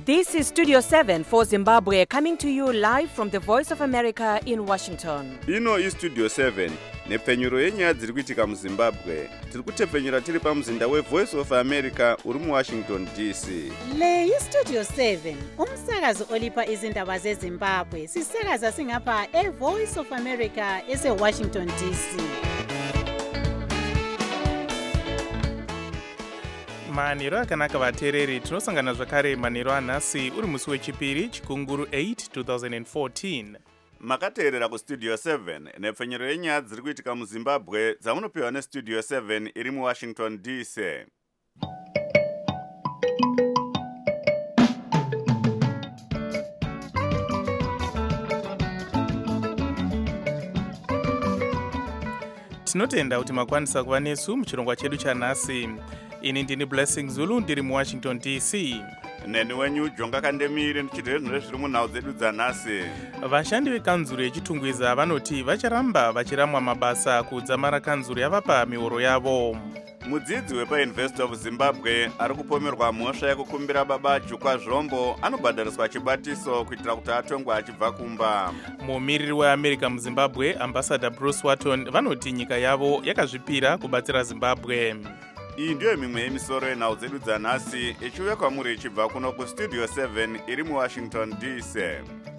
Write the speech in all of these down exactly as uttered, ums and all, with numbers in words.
This is Studio seven for Zimbabwe, coming to you live from the Voice of America in Washington. Ino is Studio seven, nepfenyuro yenyaya dziri kuitika muZimbabwe. Tiri kutepfenyura tiri pamuzinda weVoice of America uri muWashington D C. Le iStudio seven, umsakazo olipa izindaba zeZimbabwe. Sisakaza singapha eVoice of America eseWashington D C. manheru akanaka vateereri, tinosangana zvakare manheru anhasi uri musi wechipiri chikunguru eight twenty fourteen. Makateerera kuStudio seven nepfenyuro yenyaya dziri kuitika muZimbabwe dzamunopiwa neStudio seven iri muWashington D C. Tinotenda kuti makwanisa kuva nesu muchirongwa chedu chanhasi. Ini ndini Blessing Zulu, ndiri muWashington D C. Neni wenyu Jonga Kandemire ndichidhezvere zviri munhau dzedu dzanhasi. Vashandi vekanzuro yechitungwiza vanoti vacharamba vachiramwa mabasa kudzamara kanzuro yavapa mihoro yavo. Mudzidzi wepaUniversity of Zimbabwe ari kupomerwa mhosva yekukumbira baba Jukwa Zvombo anobhadhariswa chibatiso kuitira kuti atongwe achibva kumba. Mumiriri weAmerica muZimbabwe, Ambassador Bruce Watton, vanoti nyika yavo yakazvipira kubatsira Zimbabwe. Iyi ndiyo mimwe yemisoro yenhau dzedu dzanhasi ichiuya kwamuri ichibva kuno kuStudio seven iri muWashington D C.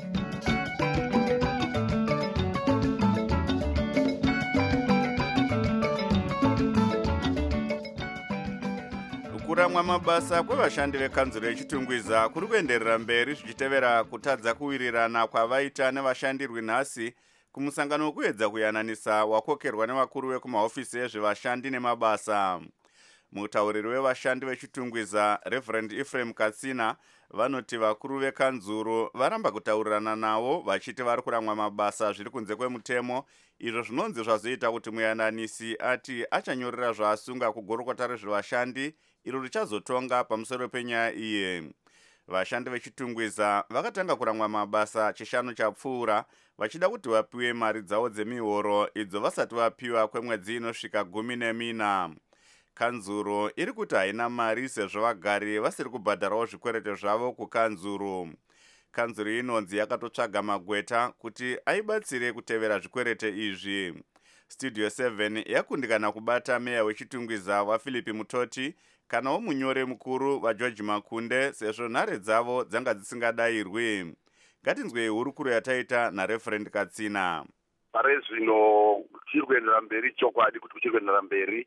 Kuramwa mabasa kwevashandi vekanzuro yechitungwiza kuri kuenderera mberi zvichitevera kutadza kuwirirana kwavaita nevashandirwi nhasi kumusangano wekuedza kuyananisa wakokerwa nevakuru vekumahofisi ezvevashandi nemabasa. Mutauriri wevashandi vechitungwiza Reverend Ephraim Katsina vanoti vakuru vekanzuro varamba kutaurirana navo vachiti vari kuramwa mabasa zviri kunze kwemutemo, izvo zvinonzi zvazoita kuti muyananisi ati achanyorera zvaasunga kugorokota rezvevashandi iro richazotonga pamusoro penyaya iyi. Vashandi vechitungwiza vakatanga kuramwa mabasa chishanu chapfuura vachida kuti vapiwe mari dzavo dzemihoro idzo vasati vapiwa kwemwedzi inosvika gumi nemina. Kanzuro iri kuti haina mari sezvo vagari vasiri kubhadharawo zvikwerete zvavo kukanzuro. Kanzuro inonzi yakatotsvaga magweta kuti aibatsire kutevera zvikwerete izvi. Studio seven yakundikana kubata meya wechitungwiza waPhilip Mutoti kanawo munyore mukuru vaGeorge Makunde sezvo nhare dzavo dzanga dzisingadayirwi. Ngatinzwei hurukuro yataita naReverend Katsina. Pare zvino chiri kuendera mberi chokwadi kuti kuchiri kuendera mberi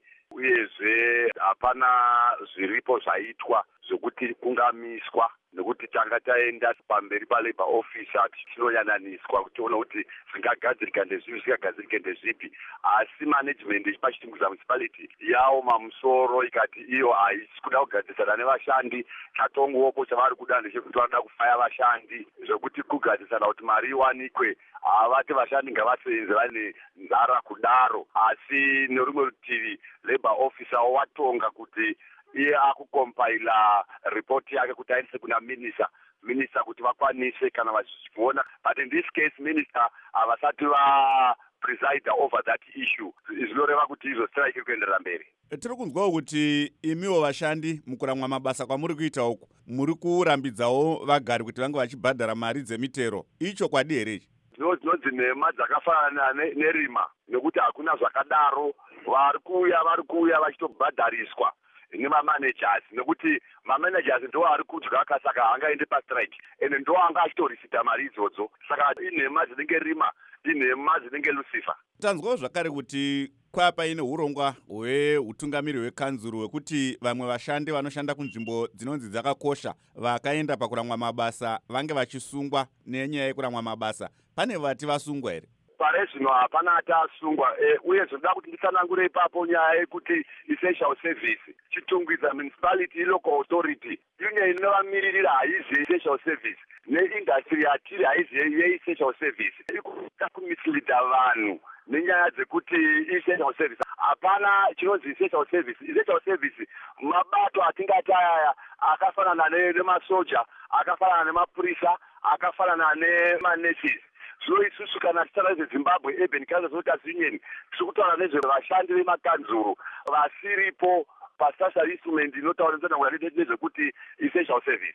uyezve hapana zviripo zvaitwa zvokuti kungamiswa nekuti tanga taenda pamberi paLabour Office ati tinonyananiswa kuti tione kuti zvingagadzirika ndezvipi zvingagadzirika ndezvipi, asi management pachitungwiza municipality yawo mamusoro ikati iyo haisi kuda kugadzirisana nevashandi, chatongopo chavari kuda ndechekuti vanoda kufaya vashandi zvokuti kugadzirisana kuti mari iwanikwe. Havati vashandi ngavasenze vane nzara kudaro, asi nerumwe rutivi Labour Officer watonga kuti iye akukompaila report yake kuti aendese kuna minister minister kuti vakwanise kana vachiona, but in this case minister havasati va preside over that issue. Zvinoreva kuti izo strike iri kuenderera mberi. Tiri kunzwawo kuti imiwo vashandi mukuramwa mabasa kwamuri kuita uku muri kurambidzawo vagari kuti vange vachibhadhara mari dzemitero. Icho kwadi here? Dzinodzi nhema dzakafanana nerima nekuti hakuna zvakadaro. Vari kuuya vari kuuya vachitobhadhariswa nemamanagers nekuti mamanagers ndo ari kudya kasaka haangaende pastrike ende ndo anga achitorisita mari idzodzo. Saka inhema dzinenge rima, inhema dzinenge Lucifer. Tanzwawo zvakare kuti kwapaine urongwa hweutungamiri hwekanzuro hwekuti vamwe vashandi vanoshanda kunzvimbo dzinonzi dzakakosha vakaenda pakuramwa mabasa vange vachisungwa nenyaya yekuramwa mabasa. Pane vati vasungwa here? Pare zvino hapana ati asungwa, e, uye zvoda kuti nditsanangure ipapo nyaya yekuti essential service chitungwiza municipality local authority union inovamiririra haizi essential service neindustry yatiri haizi yeessential service. Ikuita kumislida vanhu nenyaya dzekuti essential service hapana chinonzi essential service. Essential service mabato atingati ayaya akafanana nemasoja, akafanana nemapurisa, akafanana nemanurses. So isusu kana titara zeZimbabwe Urban Council Voters Union tikutaura nezvevashandi vemakanzuro vasiripo pasocial instrument inotaura nezvekuti essential service.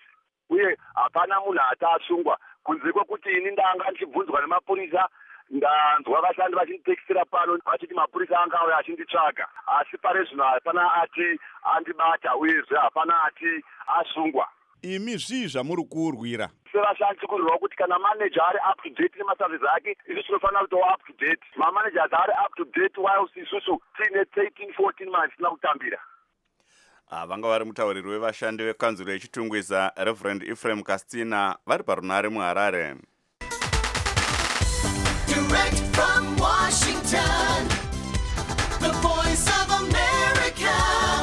uye hapana munhu ati asungwa kunze kwekuti ini ndanga ndichibvunzwa nemapurisa ndanzwa vashandi vachinditekisira pano vachiti mapurisa anga auya achinditsvaga asi pari zvino hapana ati andibata uyezve hapana ati asungwa. Imi zvii zvamuri kuurwira? Sevashandi tikurwira kuti kana manager ari up to date nemaservice ake isusu tinofanira kutowa up to date. Mamanagers ari up to date whilst isusu tiine thirteen fourteen months tisina kutambira. Vanga vari mutauriri wevashandi vekanzuro yechitungwiza Reverend Ephraim Castina vari parunare muHarare. Direct from Washington, the voice of America,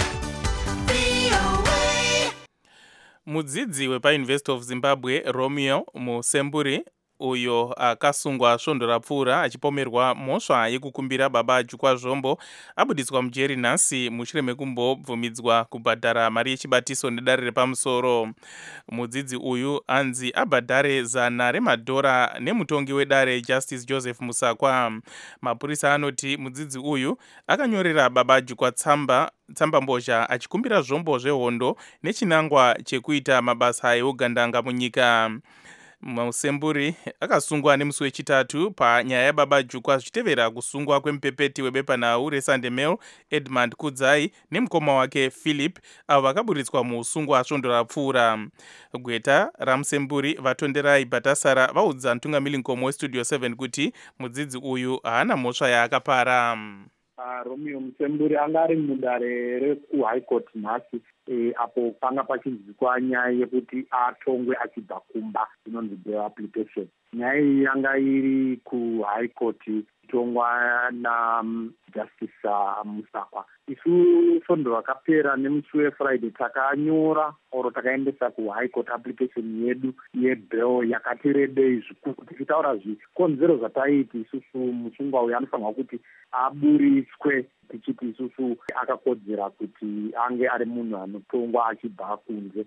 V O A. Mudzidzi wepaUniversity of Zimbabwe Romeo Musemburi uyo akasungwa svondo rapfuura achipomerwa mhosva yekukumbira baba ajukwa zvombo abudiswa mujeri nhasi mushure mekumbobvumidzwa kubhadhara mari yechibatiso nedare repamusoro. Mudzidzi uyu anzi abhadhare zana remadhora nemutongi wedare Justice Joseph Musakwa. Mapurisa anoti mudzidzi uyu akanyorera baba ajukwa tsamba tsamba mbozha achikumbira zvombo zvehondo nechinangwa chekuita mabasa eugandanga munyika. Musemburi akasungwa nemusi wechitatu panyaya yababa ajukwa zvichitevera kusungwa kwemupepeti webepanhau reSunday Mail Edmund Kudzai nemukoma wake Philip avo vakaburitswa muusungwa svondo rapfuura. Gweta ramusemburi vatonderai Bhatasara vaudza mutungamiri nkomo westudio seven kuti mudzidzi uyu haana mhosva yaakapara. Uh, Romeo Musemburi anga ari mudare rekuhigh court nhasi e, apo panga pachinzwikwa nyaya yekuti atongwe achibva kumba inonzi bail application. Nyaya iyi yanga iri kuhigh court itongwa naJustice uh, Musakwa. Isu svondo rakapera nemusi weFriday takanyora oro takaendesa kuhigh court application yedu yebail yakati rebei zvikuru tichitaura zvikonzero zvataiti isusu musungwa uyu anofanirwa kuti aburitswe tichiti isusu akakodzera kuti ange ari munhu anotongwa achibva kunze.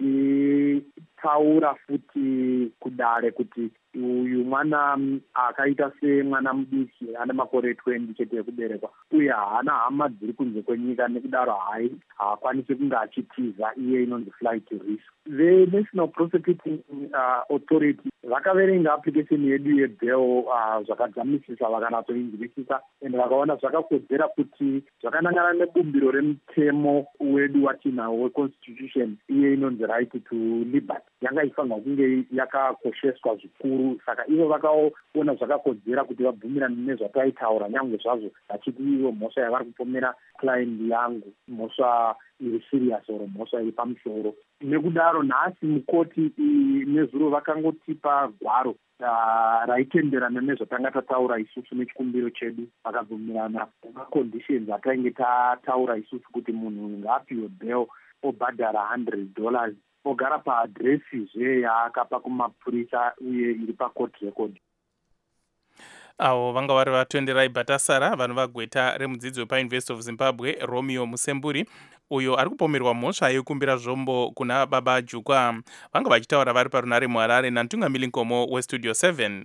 Tichitaura futi kudare kuti uyu mwana akaita semwana mudiki ane makore twenty chete ekuberekwa uye haana hama dziri kunze kwenyika nekudaro hai haakwanisi kunge achitiza iye inonzi flight risk. The National Prosecuting uh, Authority vakaverenga application yedu yebail uh, zvakadzamisisa vakanatsoinzwisisa ende vakaona zvakakodzera kuti zvakanangana nebumbiro remutemo wedu watinawo weconstitution iye inonzi right to liberty yanga ifanirwa kunge yakakosheswa zvikuru. Saka ivo vakaona zvakakodzera kuti vabvumirane nezvataitaura nyangwe zvazvo vachiti ivo mhosva yavari kupomera client yangu mhosva iri serious oro mhosva iri pamusoro. Nekudaro nhasi mukoti nezuro vakangotipa gwaro uh, raitenderana nezvatanga tataura isusu nechikumbiro chedu vakabvumirana maconditions atainge tataura isusu kuti munhu ngaapiwe bail obhadhara one hundred dollars ogara paadresi zve yaakapa kumapurisa uye iri pacourt record. Avo vanga vari vatonderai Bhatasara vanhu vagweta remudzidzi wepaUniversity of Zimbabwe Romeo Musemburi uyo ari kupomerwa mhosva yekukumbira zvombo kuna baba ajukwa. Vanga vachitaura vari parunare muHarare namutungamiri nkomo westudio seven.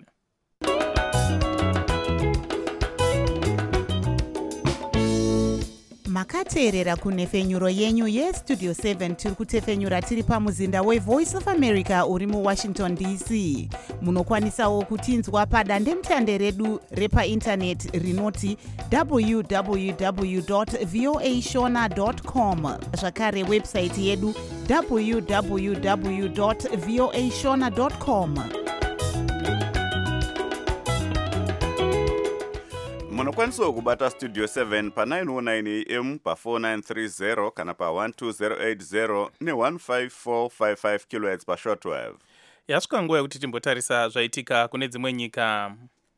Makateerera kunhefenyuro yenyu yestudio seven tiri kutefenyura tiri pamuzinda weVoice of America uri muWashington D C. Munokwanisawo kutinzwa padandemutande redu repaindaneti rinoti w w w dot voa shona dot com. Zvakare website yedu w w w dot voa shona dot com. Munokwanisawo kubata studio seven pa nine oh nine A M pa four nine three zero kana pa one two zero eight zero ne one five four five five kilohertz pa shortwave. Yasvika nguva yekuti timbotarisa zvaitika kune dzimwe nyika.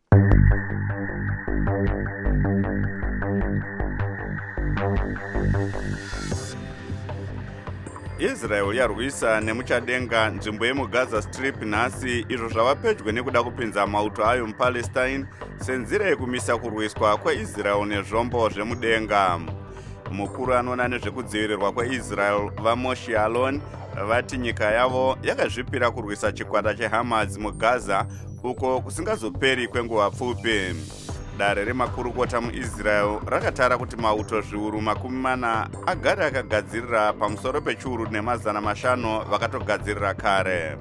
Israel yarwisa nemuchadenga nzvimbo yemuGaza Strip nhasi izvo zvava pedyo nekuda kupinza mauto ayo muPalestine senzira yekumisa kurwiswa kweIsrael nezvombo zvemudenga. Mukuru anoona nezvekudzivirirwa kweIsrael vaMoshe Alon vati nyika yavo yakazvipira kurwisa chikwata cheHamas muGaza uko kusingazoperi kwenguva pfupi. dare remakurukota muisrael rakatara kuti mauto zviuru makumi mana agare akagadzirira pamusoro pechiuru nemazana mashanu vakatogadzirira kare.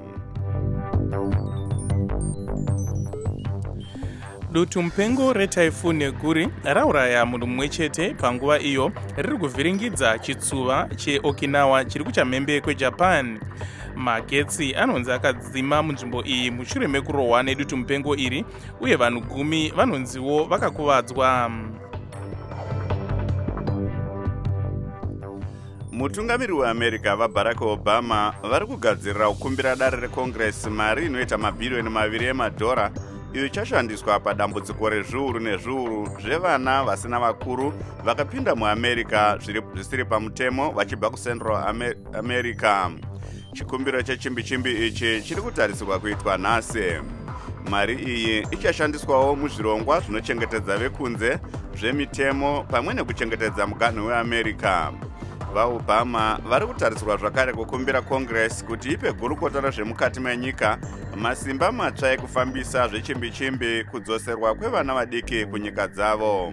Dutu mupengo retaifuni guri rauraya munhu mumwe chete panguva iyo riri kuvhiringidza chitsuva cheokinawa chiri kuchamhembe kwejapan. Magetsi anonzi akadzima munzvimbo iyi mushure mekurohwa nedutu mupengo iri uye vanhu gumi vanonziwo vakakuvadzwa. Mutungamiri weAmerica vaBarack Obama vari kugadzirira kukumbira dare reCongress mari inoita mabhirioni maviri emadhora iyo ichashandiswa padambudziko rezviuru nezviuru zvevana vasina vakuru vakapinda muAmerica zvisiri pamutemo vachibva kuCentral America. Chikumbiro chechimbi-chimbi ichi chiri kutarisirwa kuitwa nhasi. Mari iyi ichashandiswawo muzvirongwa zvinochengetedza vekunze zvemitemo pamwe nekuchengetedza muganhu weAmerica. VaObama vari kutarisirwa zvakare kukumbira Congress kuti ipe gurukota rezvemukati menyika masimba matsva ekufambisa zvechimbi-chimbi kudzoserwa kwevana vadiki kunyika dzavo.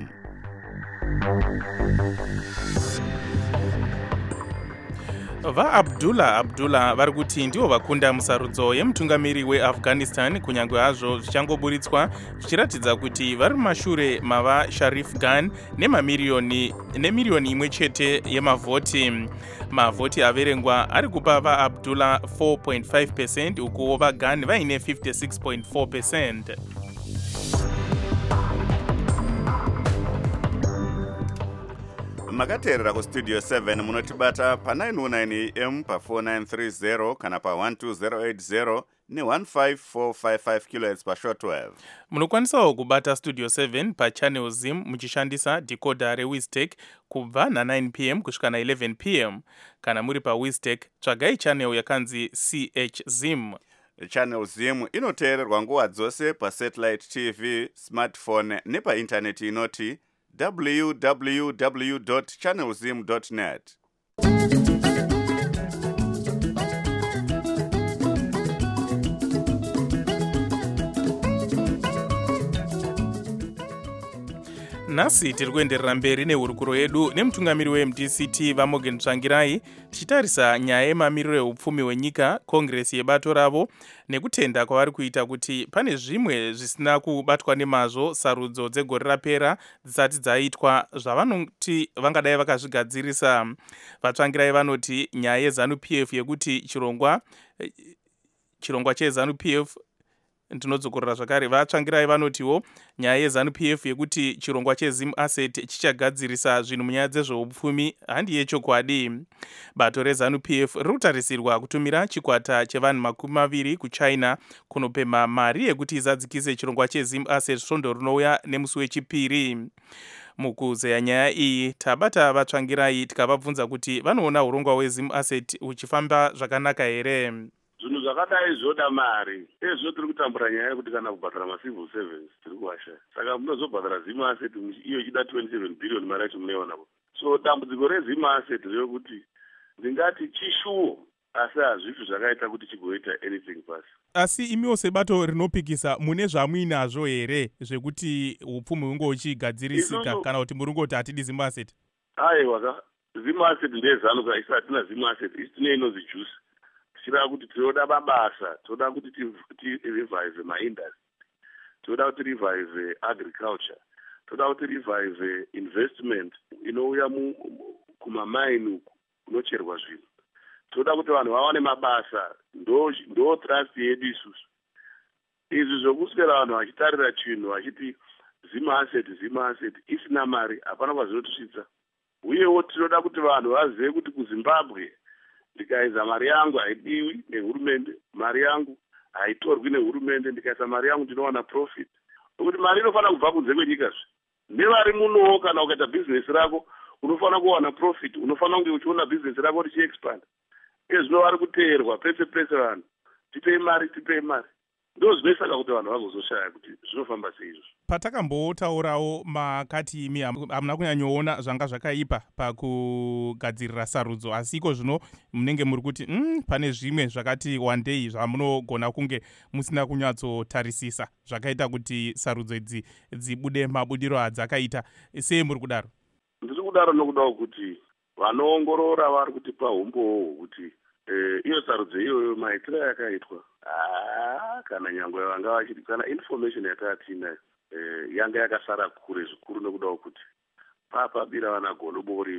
VaAbdullah Abdullah vari kuti ndivo vakunda musarudzo yemutungamiri weAfghanistan kunyange hazvo zvichangoburitswa zvichiratidza kuti vari mumashure mava Sharif Khan nemamiliyoni nemiliyoni imwe chete yemavhoti. Mavhoti averengwa ari kupa vaAbdullah four point five percent ukuwo vaGhan vaine fifty-six point four percent. Makateerera kustudio seven munotibata pa nine oh nine A M pa four nine three zero kana pa one two zero eight zero ne one five four five five kilohertz pa shortwave. Munokwanisawo kubata studio seven pa channel zim muchishandisa decoder reWiztech kubva na nine p m kusvika na eleven p m. Kana muri pa Wiztech tsvagai channel yakanzi C H zim. Channel zim inoteererwa nguva dzose pa satellite T V, smartphone nepa internet inoti w w w dot channel zim dot net. Nhasi tiri kuenderera mberi nehurukuro yedu nemutungamiri weM D C T vaMorgan Tsvangirai tichitarisa nyaya yemamiriro eupfumi hwenyika, Congress yebato ravo nekutenda kwavari kuita kuti pane zvimwe zvisina kubatwa nemazvo sarudzo dzegore rapera dzisati dzaitwa zvavanoti vangadai vakazvigadzirisa. VaTsvangirai vanoti nyaya yeZanu-P F yekuti chirongwa chirongwa cheZanu-P F ndinodzokorera zvakare. VaTsvangirai vanotiwo nyaya yeZanu-P F yekuti chirongwa cheZim Asset chichagadzirisa zvinhu munyaya dzezveupfumi handi yechokwadi. Bato reZanu-P F riri kutarisirwa kutumira chikwata chevanhu makumi maviri kuChina kunopema mari yekuti izadzikise chirongwa cheZim Asset svondo rinouya nemusi wechipiri. Mukuzeya nyaya iyi tabata vaTsvangirai tikavabvunza kuti vanoona urongwa hweZim Asset uchifamba zvakanaka here. Zvinhu zvakadai zvoda mari. Ezvo tiri kutambura nyaya yekuti kana kubhadhara macivil servants tiri kuwasha. Saka munozobhadhara Zim Asset iyo ichida twenty-seven billion mari yacho munoionapo. So dambudziko reZim Asset rekuti ndingati chishuwo asi hazvisi zvakaita kuti chigoita anything pasi. Asi imiwo sebato rinopikisa mune zvamuinazvo here zvekuti upfumi hunge huchigadzirisika kana kuti muri kungoti hatidi Zim Asset? Aiwa, Zim Asset ndezano isa hatina Zim Asset, isi tine inonzi juice. Tichida kuti tinoda mabasa, tinoda kuti tirevive maindustry, tinoda kuti revive agriculture, tinoda kuti revive investment inouya kumamaini kunocherwa zvinhu. Tinoda kuti vanhu vawane mabasa, ndo ndo trust yedu isusu. Izvi zvokuswera vanhu vachitarira chinhu vachiti Zim Asset Zim Asset isina mari hapana kwazvinotisvitsa. Uyewo tinoda kuti vanhu vazive kuti kuZimbabwe ndikaisa mari yangu haidiwi nehurumende, mari yangu haitorwi nehurumende, ndikaisa mari yangu ndinowana profit. Nokuti mari inofanira kubva kunze kwenyika zve. Nevari munowo kana ukaita business rako unofanira kuwana profit, unofanira kunge uchiona business rako richiexpand. Ezvino vari kuteerwa pese pese vanhu. Tipei mari, tipei mari. ndo zvinoisaka kuti vanhu vagozoshaya kuti zvinofamba sei izvozvo. Patakambotaurawo makati imi hamuna kunyanyoona zvanga zvakaipa pakugadzirira sarudzo, asi iko zvino munenge muri kuti mm, pane zvimwe zvakati wandei zvamunogona kunge musina kunyatsotarisisa zvakaita kuti sarudzo idzi dzibude mabudiro adzakaita. Sei muri kudaro? Ndiri kudaro nokudawo kuti vanoongorora vari kutipa umbowo kuti eh, iyo sarudzo iyoyo maitiro yakaitwa ah, kana nyangwe vanga vachiti kana information yataatinayo eh, yanga yakasara kure zvikuru nokudawo kuti papabira vanagolobori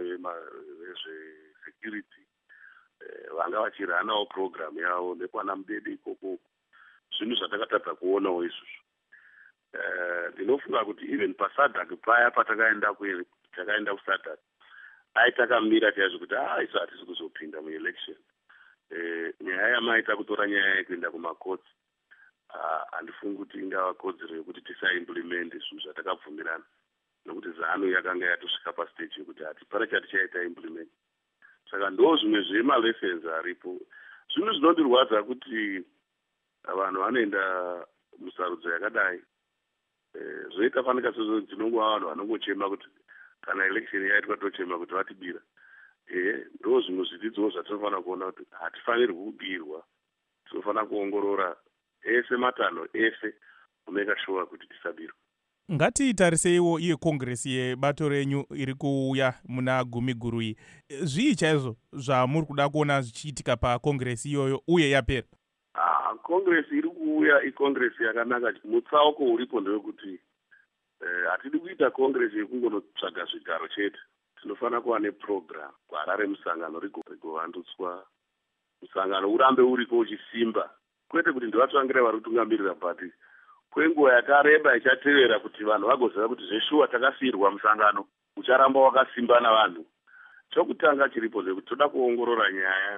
vezvesecurity eh, vanga vachiranawo program yavo nekwana Mudede ikoko, zvinhu zvatakatadza kuonawo izvozvo. Ndinofunga uh, kuti even pasadhak paya patakaenda takaenda kusadhak aitakamira chaizvo kuti ah isu hatisi kuzopinda muelection. Eh, nyaya yamaita kutora nyaya yekuenda kumakotsi handifungi kuti ingava kodzero yekuti tisaimplimende zvinhu zvatakabvumirana, nokuti zano yakanga yatosvika pastage yekuti hati pane chatichaita implement. Saka ndo zvimwe zvemalessons aripo. Zvinhu zvinondirwadza kuti vanhu vanoenda musarudzo yakadai eh, zvoita fanika sezvo dzinongova vanhu vanongochema kuti kana election yaitwa tochema kuti vatibira. Eh, ndo zvimwe zvidzidzo zvatinofanira kuona kuti hatifanirwi kubirwa, tinofanira kuongorora ese matanho ese kumeka sure kuti tisabirwa. Ngatitariseiwo iye kongresi yebato renyu iri kuuya muna gumi guru iyi. Zvii chaizvo zvamuri kuda kuona zvichiitika pakongresi iyoyo uye yapera? Ah, kongresi iri kuuya ikongresi yakanaka. Mutsauko uripo ndewekuti eh, hatidi kuita kongresi yekungonotsvaga zvigaro chete. Tinofanira kuva neprogram gwara remusangano rigovandutswa, musangano urambe uriko uchisimba, kwete kuti ndivatsvangire vari kutungamirira pati kwenguva yakareba ichatevera kuti vanhu vagoziva kuti zveshuwa takasiyirwa musangano ucharamba wakasimba navanhu. Chokutanga chiripo ndekuti toda kuongorora nyaya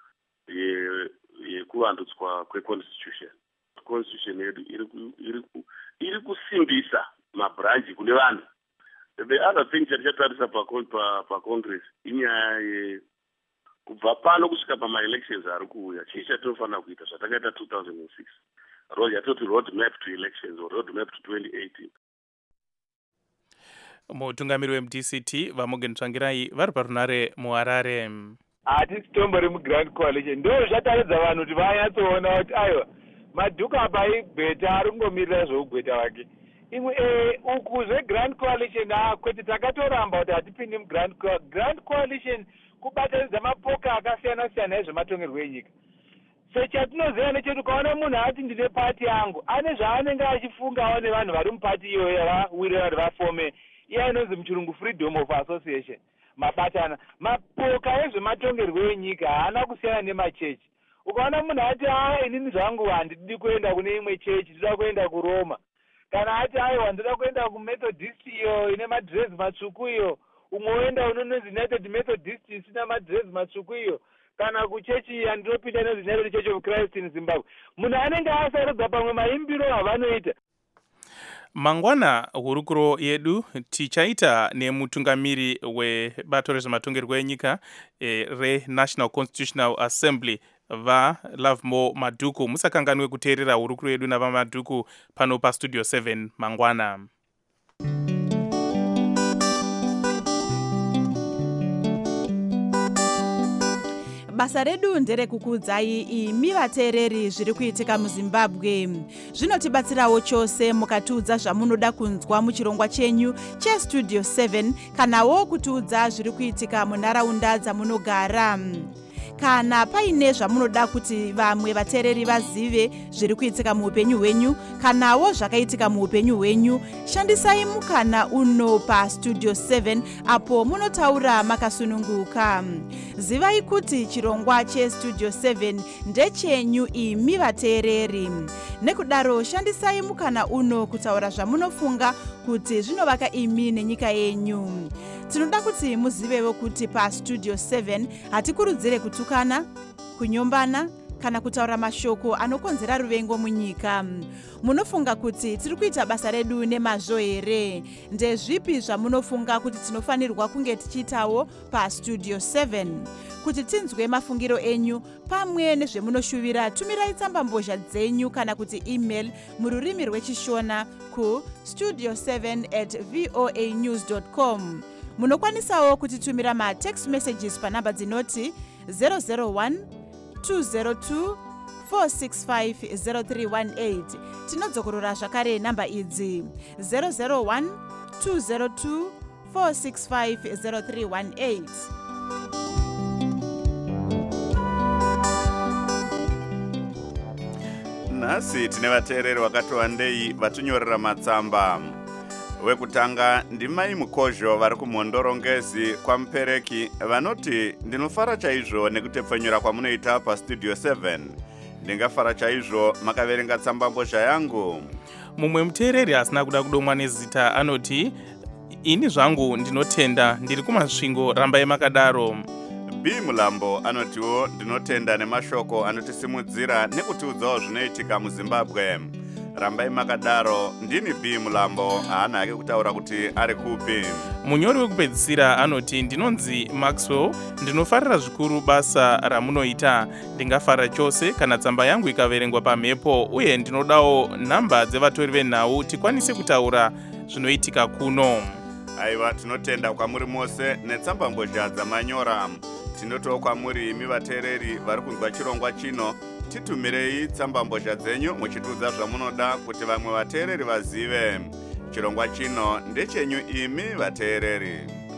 yekuvandutswa kweconstitution. Constitution yedu iri kusimbisa mabranchi kune vanhu. The other thing chatichatarisa pacongress inyaya ye kubva pano kusvika pamaelections ari kuuya, chii chatinofanira kuita zvatakaita two thousand six, yatoti road map to elections or road map to twenty eighteen. Mutungamiri weM D C T Vamogen Tsvangirai vari parunare muHarare. Hatisi tombori muGrand Coalition ndo zvataridza vanhu kuti vanyatsoona kuti aiwa madhuku apa aigweta ari kungomirira zvougweta wake. Imwe eh, uku zveGrand Coalition ah kwete takatoramba kuti hatipindi muGrand Grand Coalition kubatanidza mapoka akasiyana siyana ezvematongerwo enyika. Sechatinoziva nechekuti ukaona munhu ati ndine pati yangu ane zvaanenge achifungawo nevanhu vari mupati iyoyo vawirira kuti vafome iya inonzi muchirungu freedom of association, mabatana mapoka ezvematongerwo enyika haana kusiyana nemachechi. Ukaona munhu ati ah inini zvangu handidi kuenda kune imwe chechi, ndinoda kuenda kuRoma, kana ati aiwa ndoda kuenda kuMethodist iyo ine madress matsvuku iyo, umwe oenda unonzi United Methodist isina madress matsvuku iyo, kana kuchechi yandinopinda inonzi United Church of Christ in Zimbabwe. Munhu anenge asarudza pamwe maimbiro avanoita. Mangwana hurukuro yedu tichaita nemutungamiri webato rezvematongerwo enyika e, reNational Constitutional Assembly vaLovemore Madhuku. Musakanganwe kuteerera hurukuro yedu navaMadhuku pano paStudio seven mangwana. Basa redu nderekukuudzai imi vateereri zviri kuitika muZimbabwe. Zvinotibatsirawo chose mukatiudza zvamunoda kunzwa muchirongwa chenyu cheStudio seven kanawo kutiudza zviri kuitika munharaunda dzamunogara. Kana paine zvamunoda kuti vamwe vateereri vazive zviri kuitika muupenyu hwenyu kanawo zvakaitika muupenyu hwenyu, shandisai mukana uno paStudio seven apo munotaura makasununguka. Zivai kuti chirongwa cheStudio seven ndechenyu imi vateereri. Nekudaro shandisai mukana uno kutaura zvamunofunga kuti zvinovaka imi nenyika yenyu. Tinoda kuti muzivewo kuti paStudio seven hatikurudzire kutukana, kunyombana kana kutaura mashoko anokonzera ruvengo munyika. Munofunga kuti tiri kuita basa redu nemazvo here? Ndezvipi zvamunofunga kuti tinofanirwa kunge tichiitawo pastudio seven? Kuti tinzwe mafungiro enyu pamwe nezvemunoshuvira, tumirai tsamba mbozha dzenyu kana kuti email mururimi rwechishona ku studio seven at voa news dot com. Munokwanisawo kutitumira ma text messages panamba dzinoti zero zero one two zero two four six five zero three one eight. Tinodzokorora zvakare namba idzi zero zero one two zero two four six five zero three one eight. Nhasi tine vateereri vakati wandei vatunyorera matsamba. Wekutanga ndimai Mukozho vari kumhondorongezi kwamupereki vanoti ndinofara chaizvo nekutepfenyura kwamunoita pastudio seven. Ndingafara chaizvo makaverenga tsamba mbozha yangu. Mumwe muteereri asina kuda kudomwa nezita anoti ini zvangu ndinotenda ndiri kumasvingo, rambai makadaro. B Mulambo anotiwo ndinotenda nemashoko anotisimudzira nekutiudzawo zvinoitika muZimbabwe. Rambai makadaro. Ndini B Mulambo, haana hake kutaura kuti ari kupi. Munyori wekupedzisira anoti ndinonzi Maxwell, ndinofarira zvikuru basa ramunoita. Ndingafara chose kana tsamba yangu ikaverengwa pamhepo, uye ndinodawo nhamba dzevatori venhau tikwanise kutaura zvinoitika kuno. Aiva, tinotenda kwamuri mose netsamba mbozha dzamanyora. Tinotowo kwamuri imi vateereri vari kunzwa chirongwa chino, titumirei tsamba mbozha dzenyu muchitiudza zvamunoda kuti vamwe vateereri vazive. Chirongwa chino ndechenyu imi vateereri.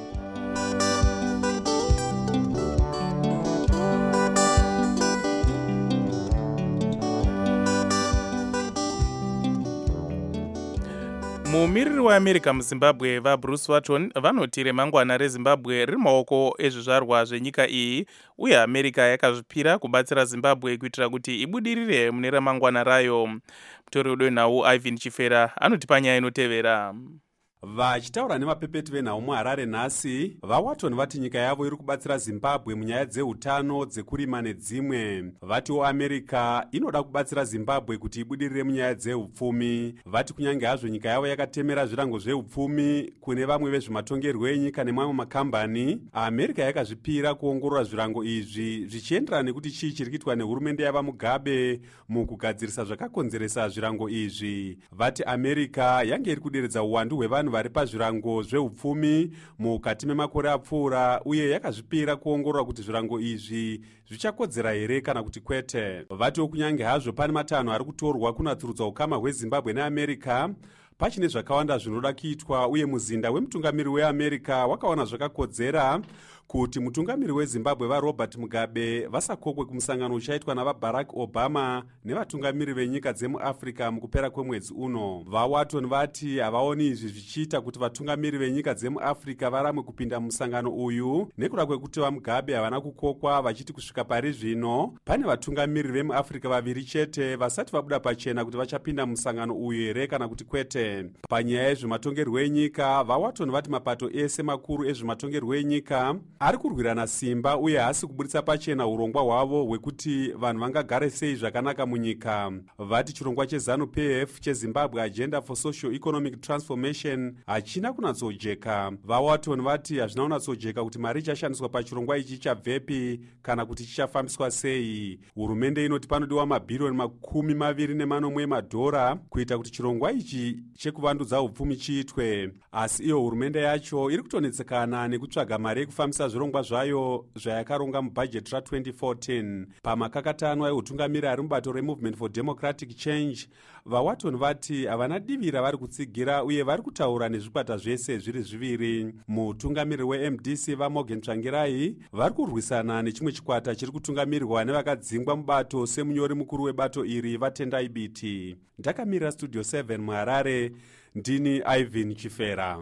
Mumiriri weAmerica muZimbabwe vaBruce Watton vanoti remangwana reZimbabwe riri maoko ezvizvarwa zvenyika iyi, uye America yakazvipira kubatsira Zimbabwe kuitira kuti ibudirire mune ramangwana rayo. Mutori wedu wenhau Ivan Chifera anotipa nyaya inotevera. Vachitaura nemapepeti venhau muHarare nhasi, vaWatton vati nyika yavo iri kubatsira Zimbabwe munyaya dzeutano, dzekurima nedzimwe. Vatiwo America inoda kubatsira Zimbabwe kuti ibudirire munyaya dzeupfumi. Vati kunyange hazvo nyika yavo yakatemera zvirango zveupfumi kune vamwe vezvematongerwo enyika nemamwe makambani, America yakazvipira kuongorora zvirango izvi zvichienderana nekuti chii chiri kuitwa nehurumende yavaMugabe mukugadzirisa zvakakonzeresa zvirango izvi. Vati America yange iri kuderedza uwandu hwevanhu vari pazvirango zveupfumi mukati memakore apfuura, uye yakazvipira kuongorora kuti zvirango izvi zvichakodzera here kana kuti kwete. Vatiwo kunyange hazvo pane matanho ari kutorwa kunatsurudza ukama hweZimbabwe neAmerica, pachine zvakawanda zvinoda kuitwa, uye muzinda wemutungamiri weAmerica wakawana zvakakodzera kuti mutungamiri weZimbabwe vaRobert Mugabe vasakokwe kumusangano uchaitwa navaBarack Obama nevatungamiri venyika dzemuAfrica mukupera kwemwedzi uno. VaWatton vati havaoni izvi zvichiita kuti vatungamiri venyika dzemuAfrica varamwe kupinda mumusangano uyu nekuda kwekuti vaMugabe havana kukokwa, vachiti kusvika pari zvino pane vatungamiri vemuAfrica vaviri chete vasati vabuda pachena kuti vachapinda mumusangano uyu here kana kuti kwete. Panyaya yezvematongerwo enyika, vaWatton vati mapato ese makuru ezvematongerwo enyika ari kurwirana simba, uye haasi kuburitsa pachena urongwa hwavo hwekuti vanhu vangagare sei zvakanaka munyika. Vati chirongwa cheZANU-P F cheZimbabwe Agenda for Socio-Economic Transformation hachina kunatsojeka. VaWatton vati hazvina kunatsojeka kuti mari ichashandiswa pachirongwa ichi chabvepi kana kuti chichafambiswa sei. Hurumende inoti panodiwa mabhirioni makumi maviri nemanomwe emadhora kuita kuti chirongwa ichi chekuvandudza upfumi chiitwe, asi iyo hurumende yacho iri kutonetsekana nekutsvaga mari yekufambisa zvirongwa zvayo zvayakaronga mubhajeti ratwenty fourteen. Pamakakatanwa eutungamiri ari mubato reMovement for Democratic Change, vaWatton vati havana divira vari kutsigira, uye vari kutaura nezvikwata zvese zviri zviviri. Mutungamiri weM D C vaMorgan Tsvangirai vari kurwisana nechimwe chikwata chiri kutungamirirwa nevakadzingwa mubato semunyori mukuru webato iri vaTendai Biti. Ndakamirira Studio seven muHarare, ndini Ivan Chifera.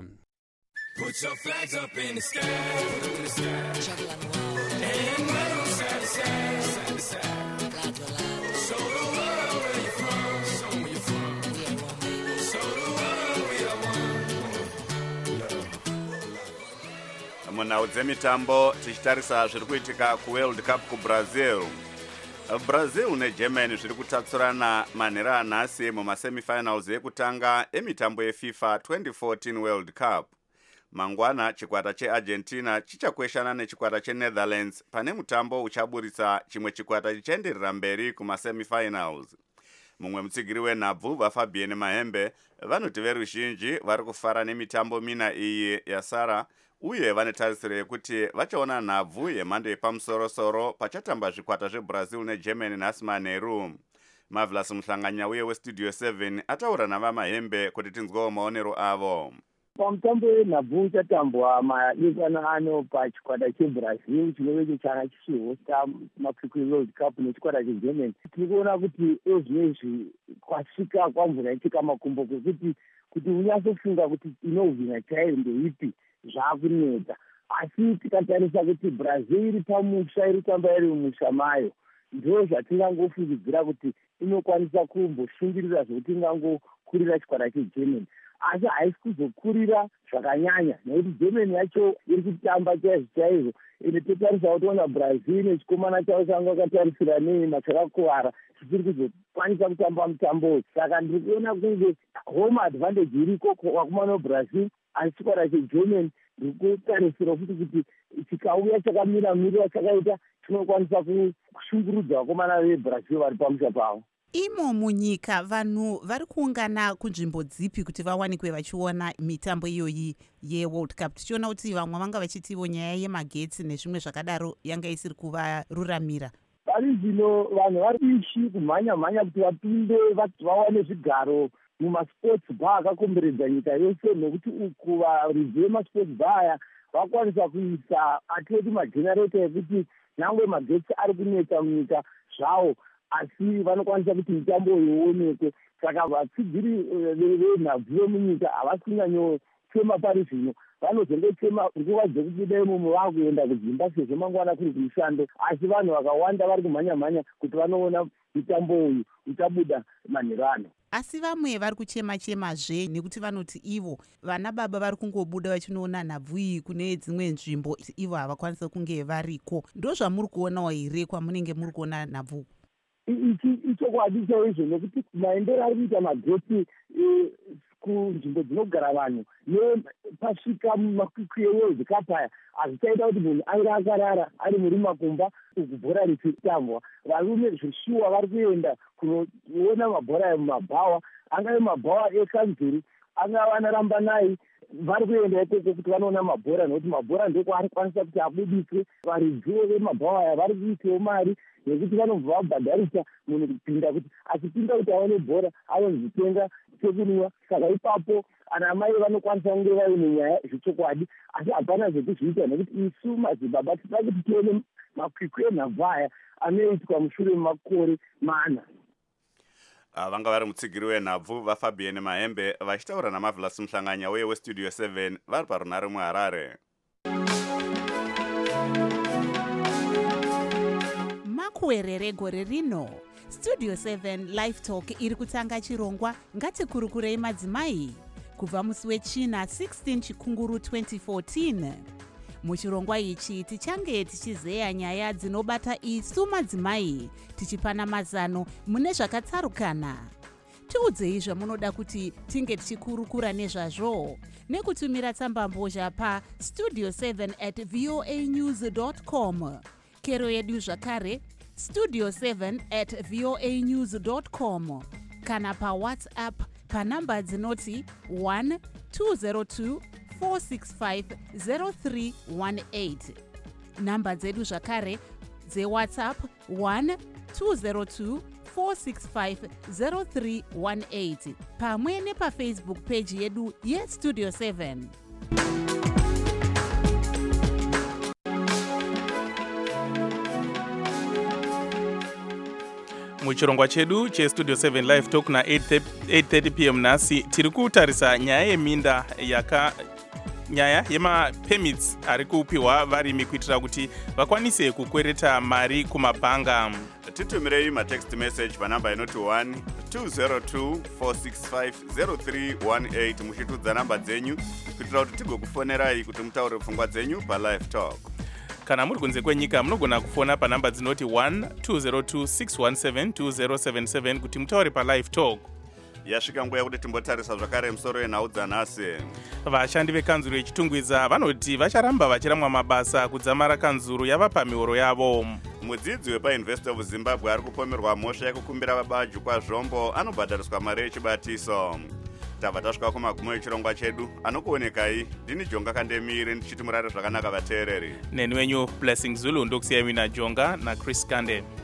Put your flags up in the sky, put them in the sky. And wave them side to side, side to side. Show the world where you're from, show them where you're from. Show the world we are one. Munhau dzemitambo tichitarisa zviri kuitika kuWorld Cup kuBrazil. Brazil neGermany zviri kutatsurana manhero anhasi mumasemifinals ekutanga emitambo yeFIFA twenty fourteen World Cup. Mangwana chikwata cheArgentina chichakweshana nechikwata cheNetherlands pane mutambo uchaburisa chimwe chikwata chichaenderera mberi kumasemifinals. Mumwe mutsigiri wenhabvu vaFabienne Mahembe vanoti veruzhinji vari kufara nemitambo mina iyi yasara uye vane tarisiro yekuti vachaona nhabvu yemhando yepamusoro-soro pachatamba zvikwata zveBrazil neGermany nhasi manheru. Marvelous Muhlanganya uye westudio seven ataura navaMahembe kuti tinzwewo maonero avo. Pamutambo wenhabvu uchatambwa madekwana ano pachikwata cheBrazil chinove changa chichihosta makwikwi World Cup nechikwata cheGermany. Tiri kuona kuti ezvinezvi kwasvika kwamvura itika makumbo kwekuti kuti unyatsofunga kuti inovhina chaiyo ndeipi zvakuneta. Asi tikatarisa kuti Brazil iri pamusha iri kutamba iri mumusha mayo, ndo zvatingangofungidzira kuti inokwanisa kumboshingirira zvokuti ingangokurira chikwata cheGermany. Asi haisi kuzokurira zvakanyanya nekuti Germany yacho iri kutamba chaizvo chaizvo. Ende totarisa kutoona Brazil nechikomana chavo changu akatarisira neima chakakuvara chichiri kuzokwanisa kutamba mutambo uyu. Saka ndiri kuona kunge home advantage iriko vakomana veBrazil, asi chikwata cheGermany ndiri kutarisira futi kuti chikauya chakamira mirira chakaita chinokwanisa kushungurudza vakomana veBrazil vari pamusha pavo. Imo munyika vanhu vari kuungana kunzvimbo dzipi kuti vawanikwe vachiona mitambo iyoyi yeWorld Cup? Tichiona kuti vamwe vanga vachitivo nyaya yemagetsi nezvimwe zvakadaro yanga isiri kuvaruramira. Pari zvino vanhu vari kuishi kumhanya-mhanya kuti vapinde vawane zvigaro mumasports bar akakomberedza nyika yose, nekuti uku varidzi vemasports bar aya vakwanisa kuisa atoti magenerator ekuti nyangwe magetsi ari kunetsa munyika zvavo asi vanokwanisa kuti mitambo yoonekwe. Saka vatsigiri venhabvu vemunyika havasi kunyanyochema pari zvino, vanozongochema nguva dzekubuda imomo vakuenda kudzimba sezvo mangwana kuri kumushando, asi vanhu vakawanda vari kumhanya-mhanya kuti vanoona mitambo uyu uchabuda manhero ano. Asi vamwe vari kuchema-chemazve nekuti vanoti ivo vana baba vari kungobuda vachinoona nhabvu iyi kune dzimwe nzvimbo ivo havakwanisa kunge variko. Ndo zvamuri kuonawo here kwamunenge muri kuona nhabvu? Ichokwadi chaizvo nekuti maendero ari kuita magetsi kunzvimbo dzinogara vanhu nepasvika makwikwi eWorld Cup aya hazvichaita kuti munhu ainge akarara ari muri makumba uku bhora richitambwa. Varume zvishuwa vari kuenda kunoona mabhora emumabhawa, angave mabhawa ekanzuri, angava anarambanai, vari kuenda ikoko kuti vanoona mabhora nekuti mabhora ndokwaari kwanisa kuti abudiswe. Varidzi vemabhawa aya vari kuitiwo mari nekuti vanobva vabhadharisa munhu kupinda kuti achipinda kuti aone bhora anozvitenga chekunwa. Saka ipapo ana mai vanokwanisa kunge vaine nyaya zvechokwadi, asi hapana zvekuzviita nekuti isu madzibaba tida kuti tione makwikwi enhabvu aya anoitwa mushure memakore mana. Vanga vari mutsigiri wenhabvu vaFabienne Mahembe vachitaura naMarvelous Muhlanganya uye westudio seven vari parunare muHarare. Makuwerere gore rino Studio seven Live Talk iri kutanga chirongwa ngatikurukurei madzimai kubva musi wechina sixteen chikunguru twenty fourteen. Muchirongwa ichi tichange tichizeya nyaya dzinobata isu madzimai tichipana mazano mune zvakatsarukana. Tiudzei zvamunoda kuti tinge tichikurukura nezvazvo nekutumira tsambambozha pa studio seven at voa news dot com. Kero yedu zvakare studio seven at voa news dot com kana pa WhatsApp panamba dzinoti one two zero two four six five zero three one eight. Namba dzedu zvakare dze WhatsApp one two zero two four six five zero three one eight pamwe nepa Facebook page yedu ye Studio seven. Muchirongwa chedu chestudio seven Live Talk na eight thirty p m nhasi tiri kutarisa nyaya yeminda yaka nyaya yemapermits ari kupiwa varimi kuitira kuti vakwanise kukwereta mari kumabhanga. Titumirei matext message panamba inoti one two zero two four six five zero three one eight muchitudza namba dzenyu kuitira kuti tigokufonerai kuti mutaure pfungwa dzenyu paLive Talk. kana muri kunze kwenyika munogona kufona panhamba dzinoti one two zero two six one seven two zero seven seven kuti mutaure palive talk. Yasvika nguva yekuti timbotarisa zvakare musoro yenhau dzanhasi. Vashandi vekanzuro yechitungwiza vanoti vacharamba vachiramwa mabasa kudzamara kanzuro yava pamihoro yavo. Mudzidzi wepaUniversity of Zimbabwe ari kupomerwa mhosva yekukumbira babaju kwazvombo anobhadhariswa mari yechibatiso. Tabva tasvika kumagumo echirongwa chedu. Anokuonekai ndini Jonga Kandemire ndichiti murare zvakanaka vateereri. Neni wenyu Blessing Zulu ndokusiyai mina Jonga naChris Kande.